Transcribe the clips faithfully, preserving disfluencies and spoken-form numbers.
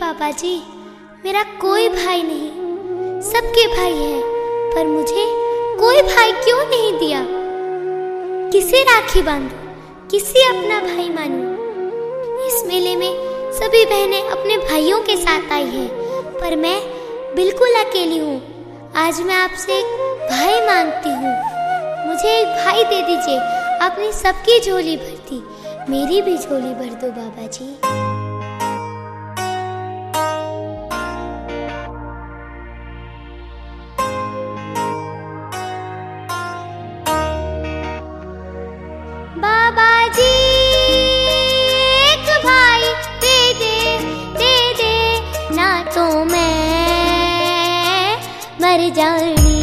पापा जी, मेरा कोई भाई नहीं, सबके भाई है, पर मुझे कोई भाई क्यों नहीं दिया? किसे राखी बांधूं, किसे अपना भाई मानूं? इस मेले में सभी बहनें अपने भाइयों के साथ आई है, पर मैं बिल्कुल अकेली हूँ। आज मैं आपसे एक भाई मांगती हूँ, मुझे एक भाई दे दीजिए। आपने सबकी झोली भर दी, मेरी भी झोली भर दो बाबा जी। बाबा जी एक भाई दे दे, दे दे, ना तो मैं मर जाऊंगी।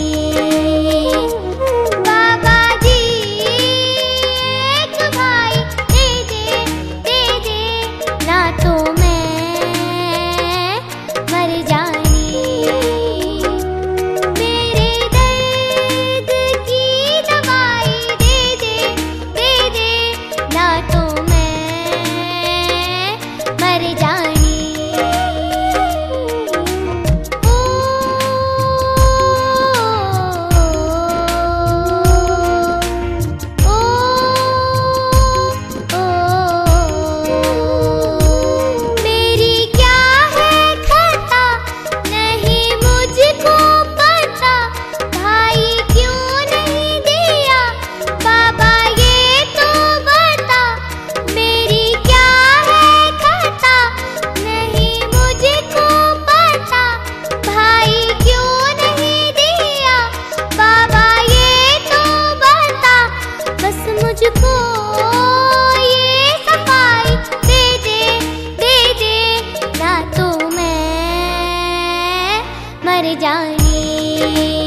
बाबा जी एक भाई दे दे, दे दे, ना तो मैं मर जाऊंगी। मेरे दर्द की दवाई दे दे, दे दे, ना तो मैं मर जाऊंगी। मर जाऊंगी।